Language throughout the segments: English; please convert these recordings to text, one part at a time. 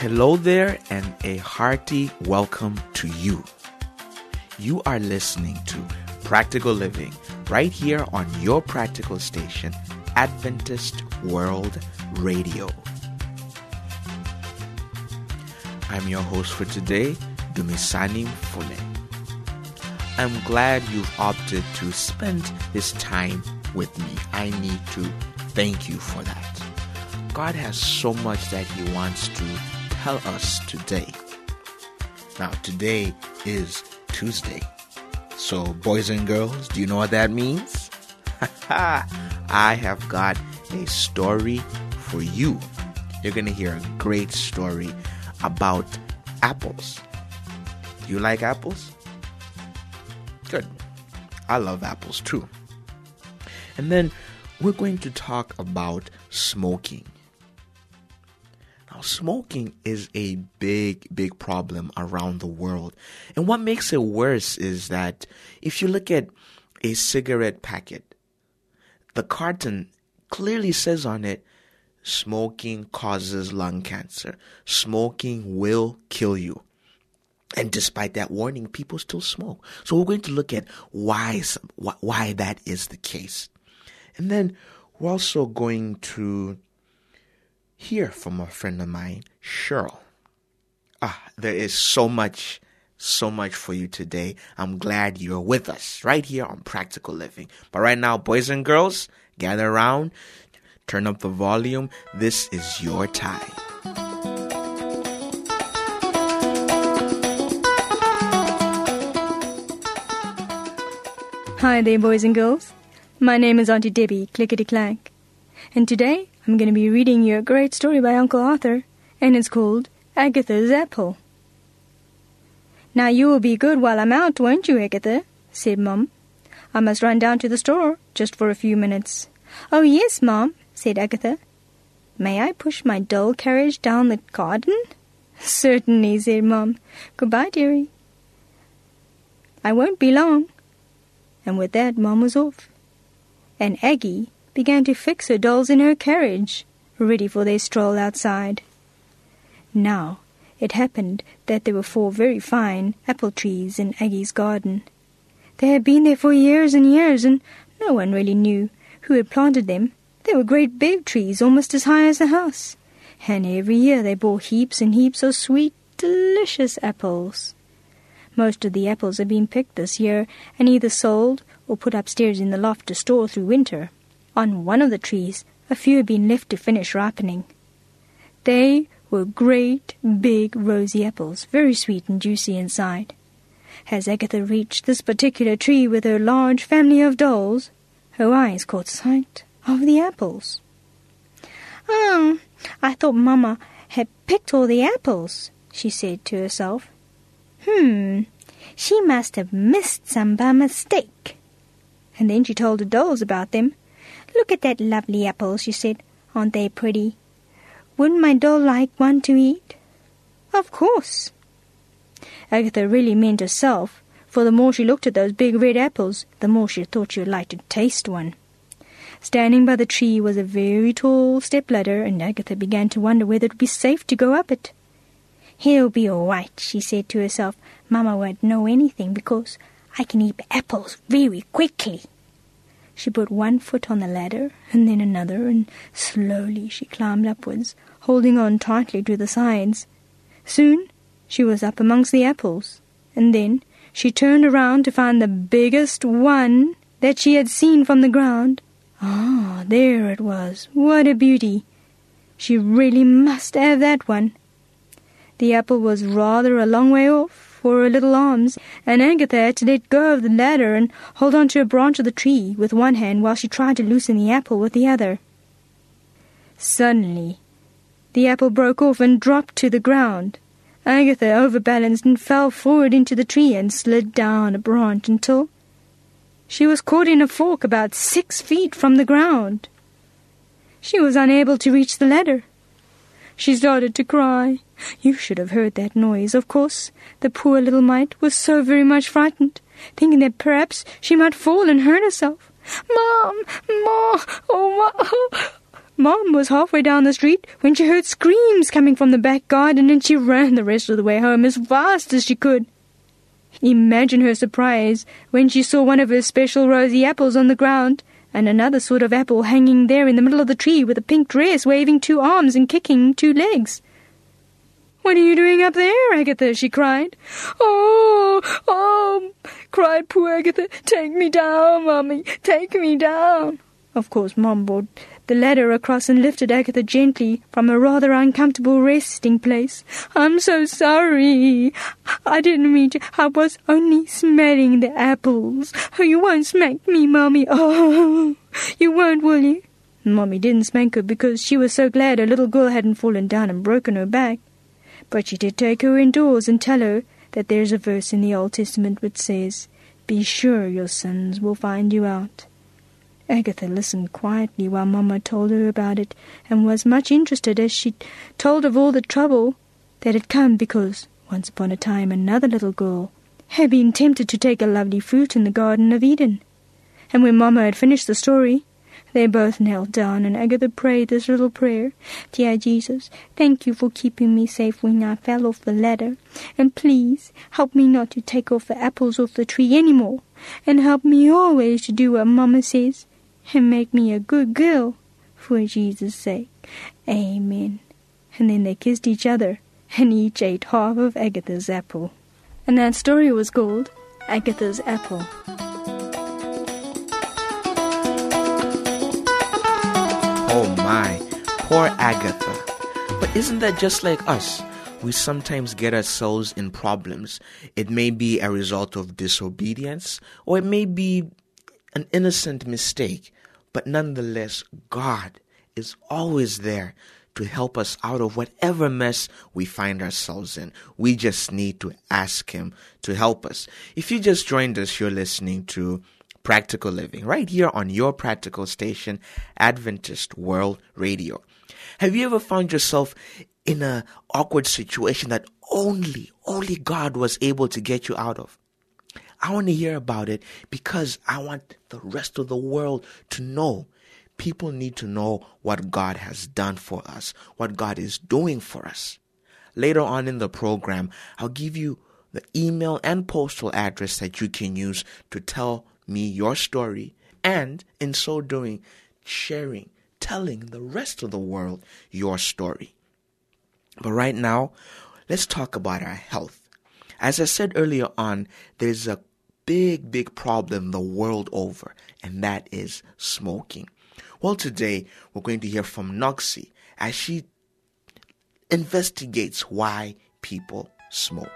Hello there and a hearty welcome to you. You are listening to Practical Living right here on your practical station, Adventist World Radio. I'm your host for today, Dumisani Mfune. I'm glad you've opted to spend this time with me. I need to thank you for that. God has so much that He wants to tell us today. Now, today is Tuesday. So, boys and girls, do you know what that means? I have got a story for you. You're going to hear a great story about apples. Do you like apples? Good. I love apples too. And then we're going to talk about smoking. Now, smoking is a big problem around the world. And what makes it worse is that if you look at a cigarette packet, the carton clearly says on it, smoking causes lung cancer. Smoking will kill you. And despite that warning, people still smoke. So we're going to look at why that is the case. And then we're also going to hear from a friend of mine, Cheryl. There is so much for you today. I'm glad you're with us right here on Practical Living. But right now, boys and girls, gather around, turn up the volume. This is your time. Hi there, boys and girls. My name is Auntie Debbie Clickety-Clank. And today, I'm going to be reading you a great story by Uncle Arthur, and it's called Agatha's Apple. Now you will be good while I'm out, won't you, Agatha? Said Mum. I must run down to the store just for a few minutes. Oh, yes, Mum, said Agatha. May I push my doll carriage down the garden? Certainly, said Mum. Goodbye, dearie. I won't be long. And with that, Mum was off. And Aggie began to fix her dolls in her carriage, ready for their stroll outside. Now, it happened that there were 4 very fine apple trees in Aggie's garden. They had been there for years and years, and no one really knew who had planted them. They were great big trees, almost as high as the house, and every year they bore heaps and heaps of sweet, delicious apples. Most of the apples had been picked this year and either sold or put upstairs in the loft to store through winter. On one of the trees, a few had been left to finish ripening. They were great, big, rosy apples, very sweet and juicy inside. As Agatha reached this particular tree with her large family of dolls, her eyes caught sight of the apples. "Oh, I thought Mama had picked all the apples," she said to herself. She must have missed some by mistake." And then she told her dolls about them. "Look at that lovely apple," she said. "Aren't they pretty? Wouldn't my doll like one to eat?" "Of course." Agatha really meant herself, for the more she looked at those big red apples, the more she thought she would like to taste one. Standing by the tree was a very tall step-ladder, and Agatha began to wonder whether it would be safe to go up it. "It'll be all right," she said to herself. "Mama won't know anything because I can eat apples very quickly." She put one foot on the ladder and then another, and slowly she climbed upwards, holding on tightly to the sides. Soon she was up amongst the apples, and then she turned around to find the biggest one that she had seen from the ground. There it was. What a beauty! She really must have that one. The apple was rather a long way off for her little arms, and Agatha had to let go of the ladder and hold on to a branch of the tree with one hand while she tried to loosen the apple with the other. Suddenly, the apple broke off and dropped to the ground. Agatha overbalanced and fell forward into the tree and slid down a branch until she was caught in a fork about 6 feet from the ground. She was unable to reach the ladder. She started to cry. You should have heard that noise. Of course, the poor little mite was so very much frightened, thinking that perhaps she might fall and hurt herself. "Mom! Ma! Oh, Ma!" Mom was halfway down the street when she heard screams coming from the back garden, and she ran the rest of the way home as fast as she could. Imagine her surprise when she saw one of her special rosy apples on the ground, and another sort of apple hanging there in the middle of the tree with a pink dress waving 2 arms and kicking 2 legs. "What are you doing up there, Agatha?" she cried. Oh, cried poor Agatha. "Take me down, Mummy, take me down." Of course, Mom brought the ladder across and lifted Agatha gently from a rather uncomfortable resting place. "I'm so sorry. I didn't mean to. I was only smelling the apples. Oh, you won't smack me, Mummy. Oh, you won't, will you?" Mommy didn't spank her because she was so glad her little girl hadn't fallen down and broken her back. But she did take her indoors and tell her that there's a verse in the Old Testament which says, "Be sure your sins will find you out." Agatha listened quietly while Mama told her about it, and was much interested as she told of all the trouble that had come because, once upon a time, another little girl had been tempted to take a lovely fruit in the Garden of Eden. And when Mama had finished the story, they both knelt down, and Agatha prayed this little prayer. "Dear Jesus, thank you for keeping me safe when I fell off the ladder, and please help me not to take off the apples off the tree anymore, and help me always to do what Mama says, and make me a good girl, for Jesus' sake. Amen." And then they kissed each other, and each ate half of Agatha's apple. And that story was called Agatha's Apple. Oh my, poor Agatha. But isn't that just like us? We sometimes get ourselves in problems. It may be a result of disobedience, or it may be an innocent mistake. But nonetheless, God is always there to help us out of whatever mess we find ourselves in. We just need to ask Him to help us. If you just joined us, you're listening to Practical Living, right here on your practical station, Adventist World Radio. Have you ever found yourself in an awkward situation that only God was able to get you out of? I want to hear about it because I want the rest of the world to know. People need to know what God has done for us, what God is doing for us. Later on in the program, I'll give you the email and postal address that you can use to tell me your story, and in so doing, telling the rest of the world your story. But right now, let's talk about our health. As I said earlier on, there's a big problem the world over, and that is smoking. Well, today we're going to hear from Noxie as she investigates why people smoke.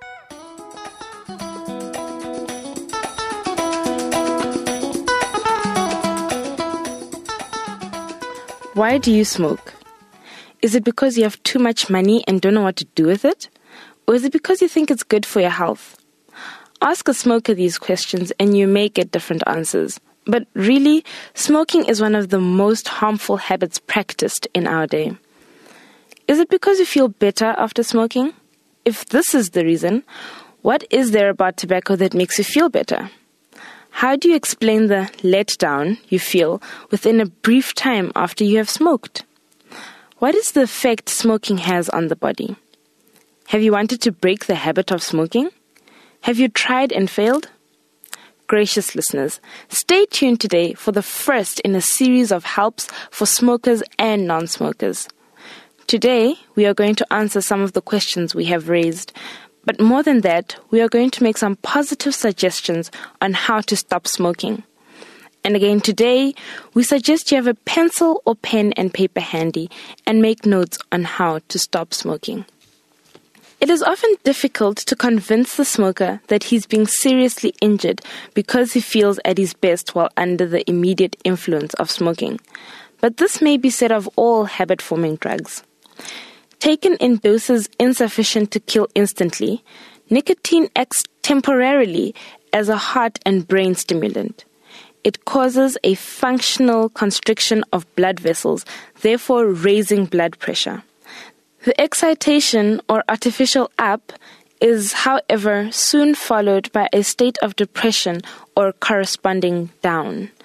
Why do you smoke? Is it because you have too much money and don't know what to do with it? Or is it because you think it's good for your health? Ask a smoker these questions and you may get different answers. But really, smoking is one of the most harmful habits practiced in our day. Is it because you feel better after smoking? If this is the reason, what is there about tobacco that makes you feel better? How do you explain the letdown you feel within a brief time after you have smoked? What is the effect smoking has on the body? Have you wanted to break the habit of smoking? Have you tried and failed? Gracious listeners, stay tuned today for the first in a series of helps for smokers and non-smokers. Today, we are going to answer some of the questions we have raised. But more than that, we are going to make some positive suggestions on how to stop smoking. And again, today, we suggest you have a pencil or pen and paper handy and make notes on how to stop smoking. It is often difficult to convince the smoker that he's being seriously injured because he feels at his best while under the immediate influence of smoking. But this may be said of all habit-forming drugs. Taken in doses insufficient to kill instantly, nicotine acts temporarily as a heart and brain stimulant. It causes a functional constriction of blood vessels, therefore raising blood pressure. The excitation or artificial up is, however, soon followed by a state of depression or corresponding down.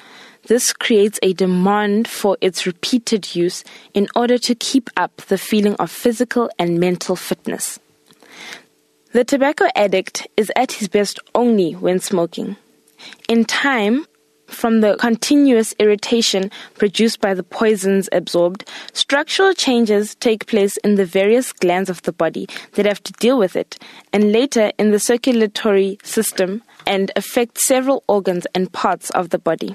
This creates a demand for its repeated use in order to keep up the feeling of physical and mental fitness. The tobacco addict is at his best only when smoking. In time, from the continuous irritation produced by the poisons absorbed, structural changes take place in the various glands of the body that have to deal with it, and later in the circulatory system, and affect several organs and parts of the body.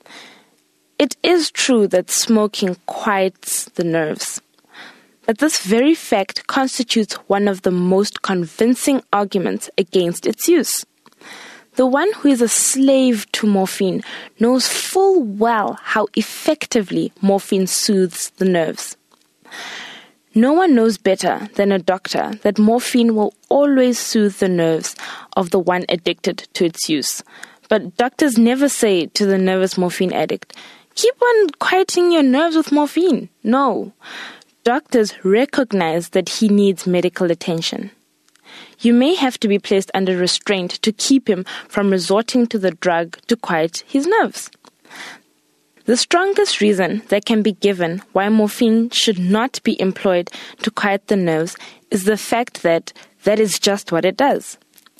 It is true that smoking quiets the nerves, but this very fact constitutes one of the most convincing arguments against its use. The one who is a slave to morphine knows full well how effectively morphine soothes the nerves. No one knows better than a doctor that morphine will always soothe the nerves of the one addicted to its use. But doctors never say to the nervous morphine addict, "Keep on quieting your nerves with morphine." No. Doctors recognize that he needs medical attention. You may have to be placed under restraint to keep him from resorting to the drug to quiet his nerves. The strongest reason that can be given why morphine should not be employed to quiet the nerves is the fact that that is just what it does.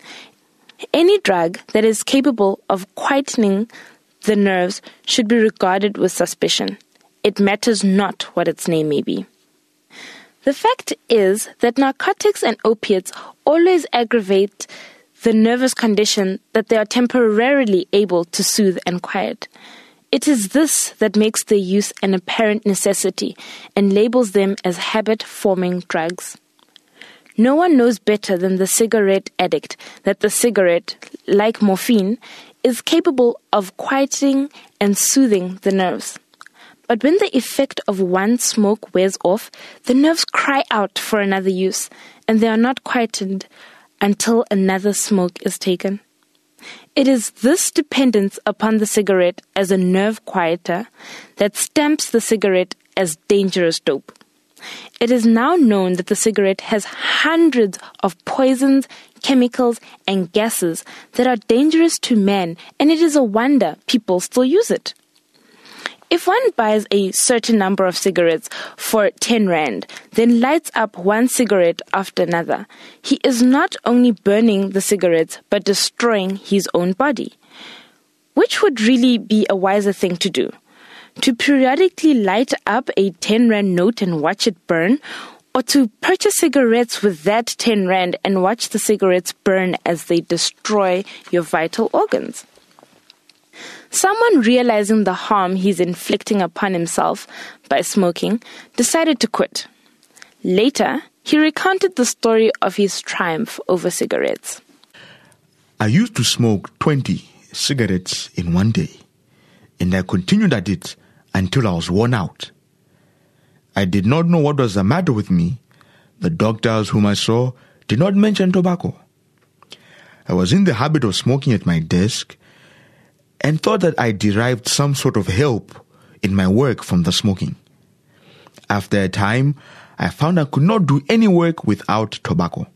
Any drug that is capable of quietening the nerves should be regarded with suspicion. It matters not what its name may be. The fact is that narcotics and opiates always aggravate the nervous condition that they are temporarily able to soothe and quiet. It is this that makes their use an apparent necessity and labels them as habit-forming drugs. No one knows better than the cigarette addict that the cigarette, like morphine, is capable of quieting and soothing the nerves. But when the effect of one smoke wears off, the nerves cry out for another use, and they are not quieted until another smoke is taken. It is this dependence upon the cigarette as a nerve quieter that stamps the cigarette as dangerous dope. It is now known that the cigarette has hundreds of poisons, chemicals, and gases that are dangerous to man, and it is a wonder people still use it. If one buys a certain number of cigarettes for 10 rand, then lights up one cigarette after another, he is not only burning the cigarettes but destroying his own body. Which would really be a wiser thing to do? To periodically light up a 10 rand note and watch it burn, or to purchase cigarettes with that 10 rand and watch the cigarettes burn as they destroy your vital organs? Someone realizing the harm he's inflicting upon himself by smoking decided to quit. Later, he recounted the story of his triumph over cigarettes. I used to smoke 20 cigarettes in one day, and I continued at it until I was worn out. I did not know what was the matter with me. The doctors whom I saw did not mention tobacco. I was in the habit of smoking at my desk and thought that I derived some sort of help in my work from the smoking. After a time, I found I could not do any work without tobacco.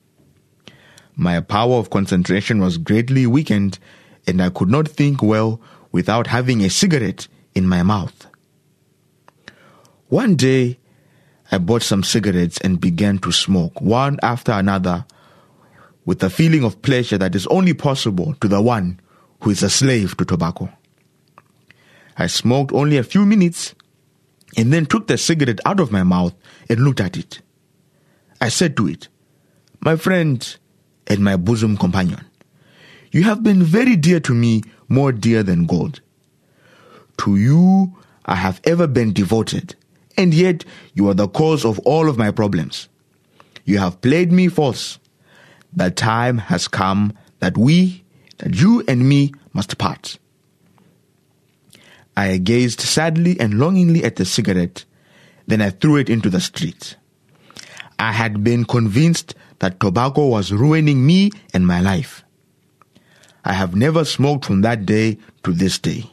My power of concentration was greatly weakened, and I could not think well without having a cigarette in my mouth. One day, I bought some cigarettes and began to smoke, one after another, with a feeling of pleasure that is only possible to the one who is a slave to tobacco. I smoked only a few minutes and then took the cigarette out of my mouth and looked at it. I said to it, "My friend and my bosom companion, you have been very dear to me, more dear than gold. To you I have ever been devoted, and yet you are the cause of all of my problems. You have played me false. The time has come that you and me must part." I gazed sadly and longingly at the cigarette, then I threw it into the street. I had been convinced that tobacco was ruining me and my life. I have never smoked from that day to this day.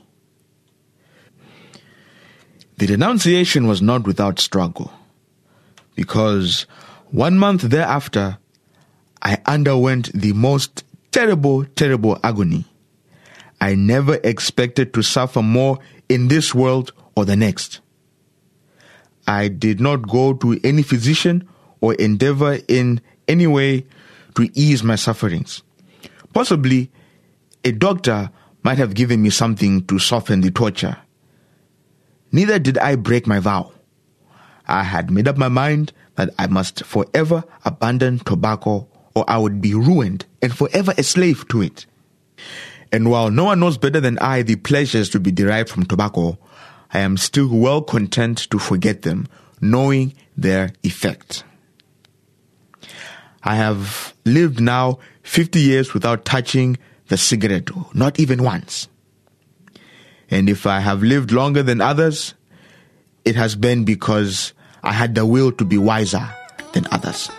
The renunciation was not without struggle, because 1 month thereafter, I underwent the most terrible agony. I never expected to suffer more in this world or the next. I did not go to any physician or endeavor in any way to ease my sufferings. Possibly, a doctor might have given me something to soften the torture. Neither did I break my vow. I had made up my mind that I must forever abandon tobacco or I would be ruined and forever a slave to it. And while no one knows better than I the pleasures to be derived from tobacco, I am still well content to forget them, knowing their effect. I have lived now 50 years without touching the cigarette, not even once. And if I have lived longer than others, it has been because I had the will to be wiser than others.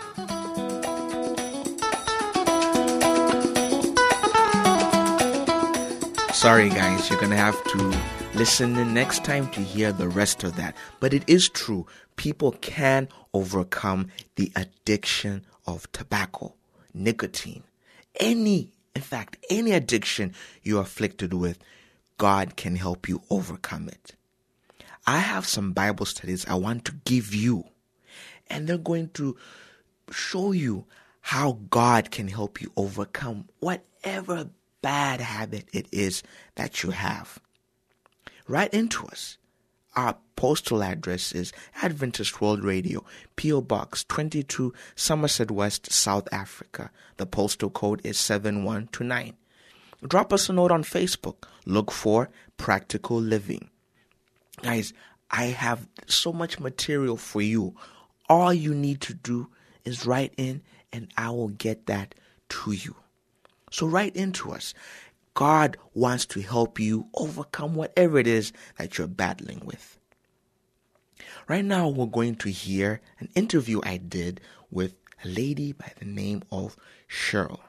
Sorry guys, you're going to have to listen in next time to hear the rest of that. But it is true, people can overcome the addiction of tobacco, nicotine, any addiction you're afflicted with, God can help you overcome it. I have some Bible studies I want to give you, and they're going to show you how God can help you overcome whatever bad habit it is that you have. Write into us. Our postal address is Adventist World Radio, P.O. Box 22, Somerset West, South Africa. The postal code is 7129. Drop us a note on Facebook. Look for Practical Living. Guys, I have so much material for you. All you need to do is write in and I will get that to you. So write into us. God wants to help you overcome whatever it is that you're battling with. Right now, we're going to hear an interview I did with a lady by the name of Cheryl.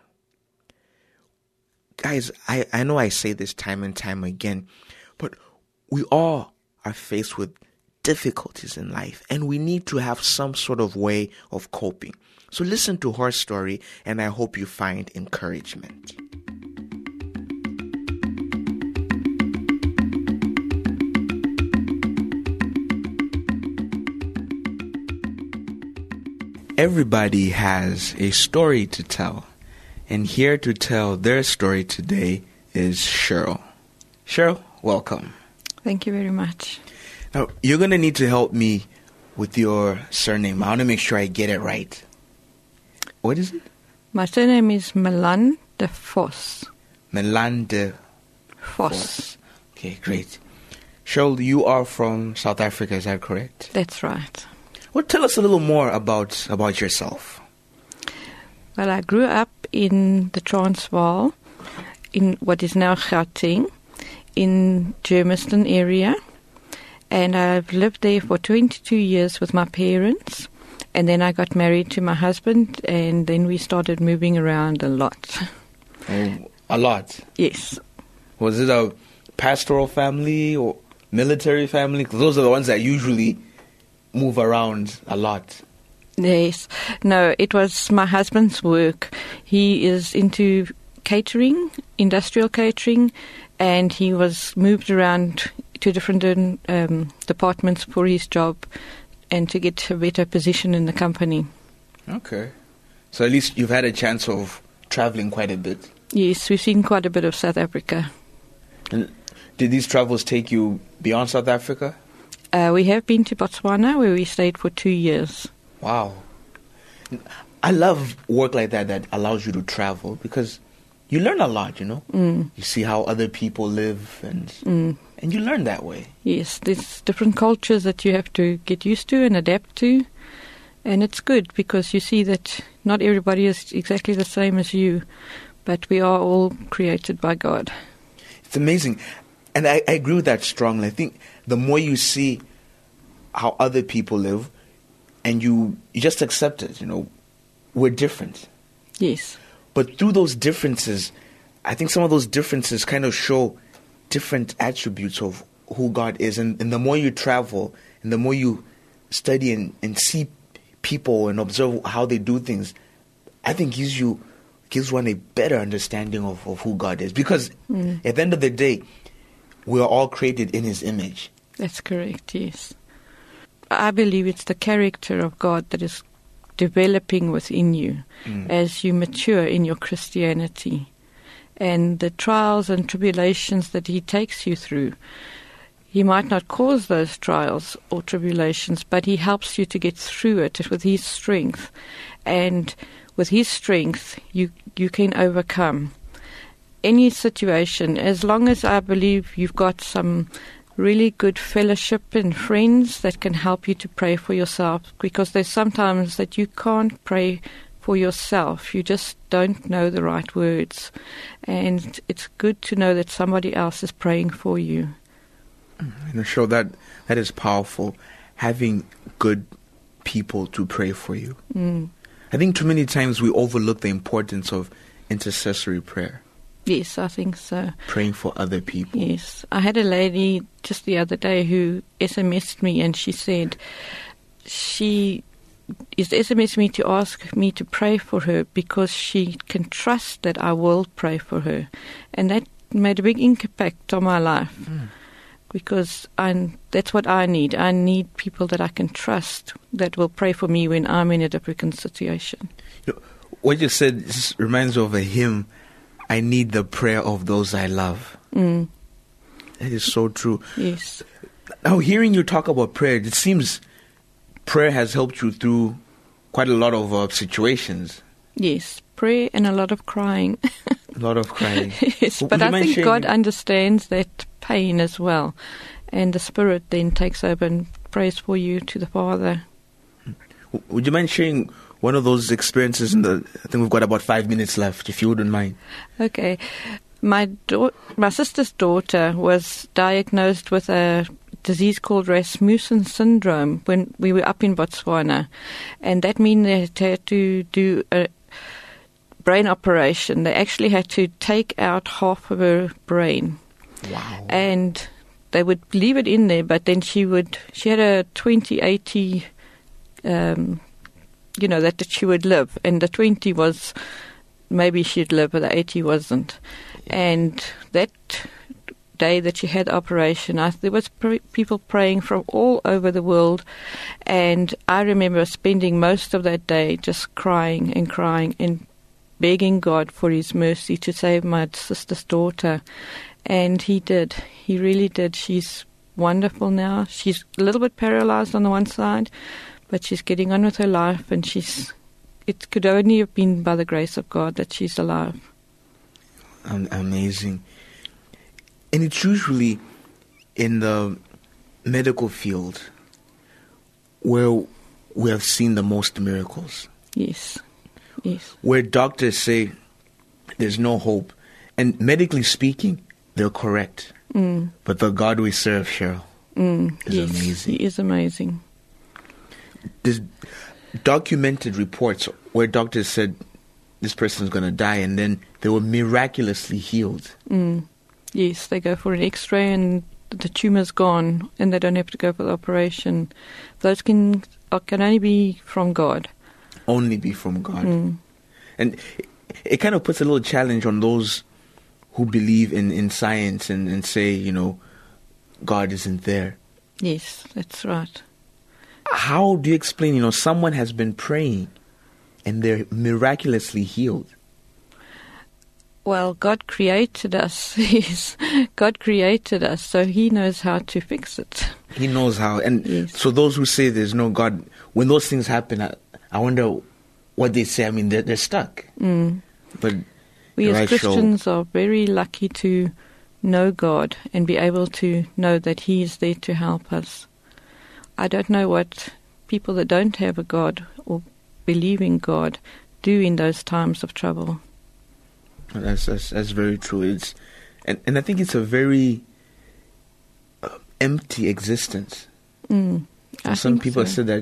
Guys, I know I say this time and time again, but we all are faced with difficulties in life, and we need to have some sort of way of coping. So listen to her story, and I hope you find encouragement. Everybody has a story to tell, and here to tell their story today is Cheryl. Cheryl, welcome. Thank you very much. Now, you're going to need to help me with your surname. I want to make sure I get it right. What is it? My surname is Melan de Vos. Melan de Vos. Okay, great. Cheryl, you are from South Africa, is that correct? That's right. Well, tell us a little more about yourself. Well, I grew up in the Transvaal, in what is now Gauteng, in Germiston area. And I've lived there for 22 years with my parents. And then I got married to my husband, and then we started moving around a lot. Oh, a lot? Yes. Was it a pastoral family or military family? 'Cause those are the ones that usually move around a lot. Yes. No, it was my husband's work. He is into catering, industrial catering, and he was moved around to different departments for his job and to get a better position in the company. Okay. So at least you've had a chance of traveling quite a bit. Yes, we've seen quite a bit of South Africa. And did these travels take you beyond South Africa? We have been to Botswana, where we stayed for 2 years. Wow. I love work like that allows you to travel, because you learn a lot, you know. You see how other people live, and you learn that way. Yes, there's different cultures that you have to get used to and adapt to. And it's good because you see that not everybody is exactly the same as you, but we are all created by God. It's amazing. And I agree with that strongly. I think the more you see how other people live, and you just accept it, you know, we're different. Yes. But through those differences, I think some of those differences kind of show different attributes of who God is. And the more you travel, and the more you study and see people and observe how they do things, I think gives one a better understanding of who God is. Because at the end of the day, we are all created in His image. That's correct, yes. I believe it's the character of God that is developing within you as you mature in your Christianity. And the trials and tribulations that He takes you through, He might not cause those trials or tribulations, but He helps you to get through it with His strength. And with His strength, you can overcome any situation, as long as I believe you've got some really good fellowship and friends that can help you to pray for yourself, because there's sometimes that you can't pray for yourself. You just don't know the right words. And it's good to know that somebody else is praying for you. And show that is powerful, having good people to pray for you. I think too many times we overlook the importance of intercessory prayer. Yes, I think so. Praying for other people. Yes. I had a lady just the other day who SMS'd me, and she said she is SMS'd me to ask me to pray for her because she can trust that I will pray for her. And that made a big impact on my life. Because that's what I need. I need people that I can trust that will pray for me when I'm in a difficult situation. You know, what you said just reminds me of a hymn, I need the prayer of those I love. That is so true. Yes. Now, hearing you talk about prayer, it seems prayer has helped you through quite a lot of situations. Yes, prayer and a lot of crying. A lot of crying. Yes, but I think God understands that pain as well. And the Spirit then takes over and prays for you to the Father. Would you mind sharing one of those experiences? I think we've got about 5 minutes left, if you wouldn't mind. Okay. My sister's daughter was diagnosed with a disease called Rasmussen syndrome when we were up in Botswana. And that means they had to do a brain operation. They actually had to take out half of her brain. Wow. And they would leave it in there, but then she had a 20/80, that she would live. And the 20 was maybe she'd live, but the 80 wasn't. And that day that she had the operation, there was people praying from all over the world. And I remember spending most of that day just crying and begging God for His mercy to save my sister's daughter. And He did. He really did. She's wonderful now. She's a little bit paralyzed on the one side, but she's getting on with her life, and it could only have been by the grace of God that she's alive. Amazing. And it's usually in the medical field where we have seen the most miracles. Yes. Yes. Where doctors say there's no hope. And medically speaking, they're correct. But the God we serve, Cheryl, is amazing. He is amazing. There's documented reports where doctors said this person's going to die, and then they were miraculously healed. Yes, they go for an X-ray and the tumor's gone, and they don't have to go for the operation. Those can only be from God. Only be from God. And it kind of puts a little challenge on those who believe in science and say, God isn't there. Yes, that's right. How do you explain, someone has been praying and they're miraculously healed? Well, God created us. Yes, God created us, so He knows how to fix it. He knows how. And yes. So those who say there's no God, when those things happen, I wonder what they say. I mean, they're stuck. But we as Christians are very lucky to know God and be able to know that He is there to help us. I don't know what people that don't have a God or believe in God do in those times of trouble. That's very true. And I think it's a very empty existence. Some people said that,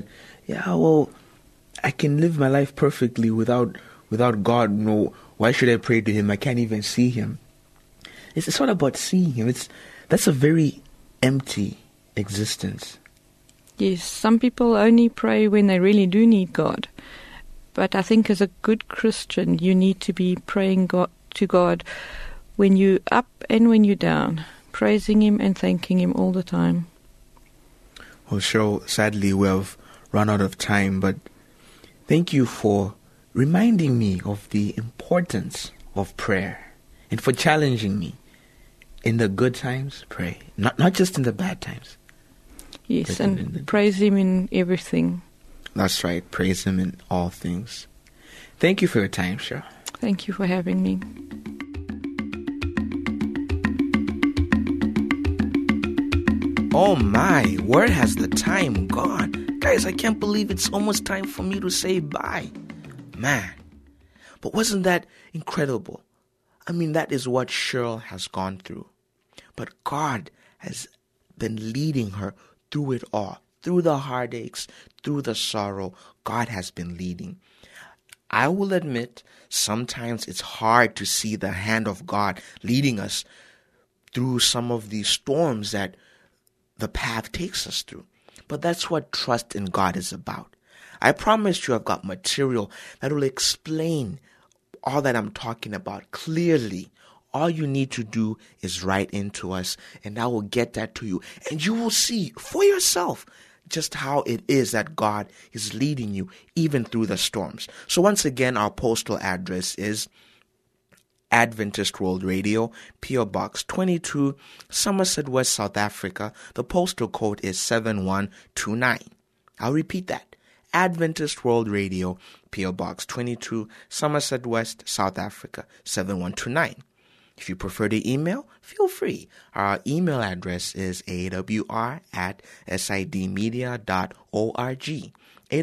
I can live my life perfectly without God. No, why should I pray to Him? I can't even see Him. It's not about seeing Him. That's a very empty existence. Yes, some people only pray when they really do need God. But I think as a good Christian, you need to be praying to God when you're up and when you're down. praising Him and thanking Him all the time. Well, Cheryl, sadly we have run out of time, but thank you for reminding me of the importance of prayer and for challenging me. In the good times, pray. Not just in the bad times. Yes, and praise Him in everything. That's right. Praise Him in all things. Thank you for your time, Cheryl. Thank you for having me. Oh my, where has the time gone? Guys, I can't believe it's almost time for me to say bye. Man, but wasn't that incredible? I mean, that is what Cheryl has gone through. But God has been leading her through it all. Through the heartaches, through the sorrow, God has been leading. I will admit, sometimes it's hard to see the hand of God leading us through some of these storms that the path takes us through. But that's what trust in God is about. I promise you I've got material that will explain all that I'm talking about clearly. All you need to do is write into us, and I will get that to you. And you will see for yourself just how it is that God is leading you even through the storms. So once again, our postal address is Adventist World Radio, P.O. Box 22, Somerset West, South Africa. The postal code is 7129. I'll repeat that. Adventist World Radio, P.O. Box 22, Somerset West, South Africa, 7129. If you prefer to email, feel free. Our email address is awr@sidmedia.org.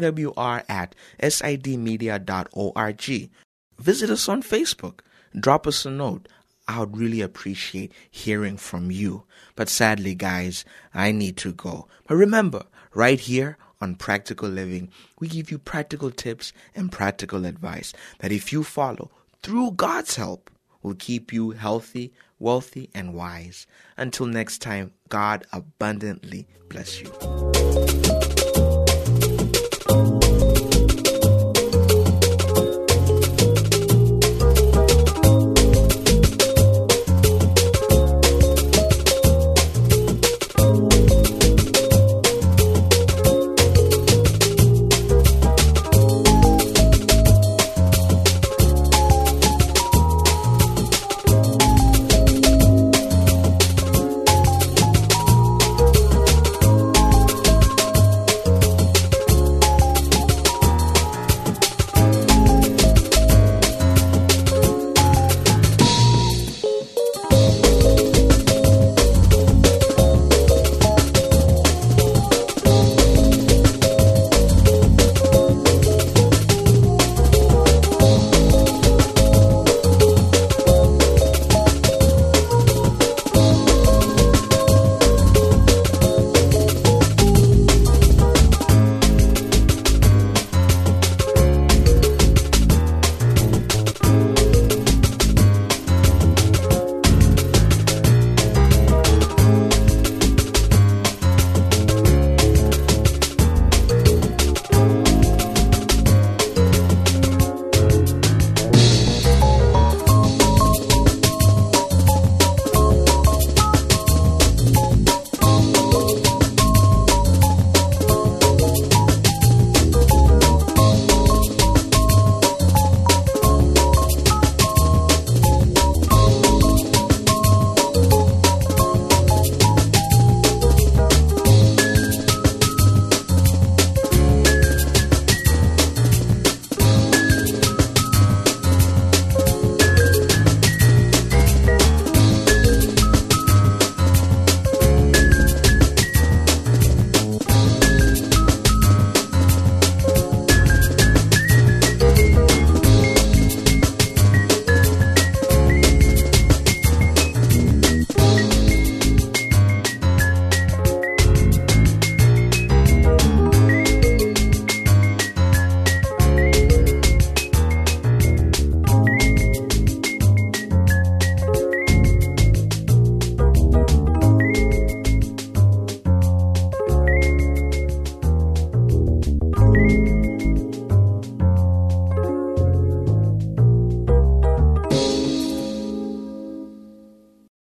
awr@sidmedia.org. Visit us on Facebook. Drop us a note. I would really appreciate hearing from you. But sadly, guys, I need to go. But remember, right here on Practical Living, we give you practical tips and practical advice that if you follow, through God's help, will keep you healthy, wealthy, and wise. Until next time, God abundantly bless you.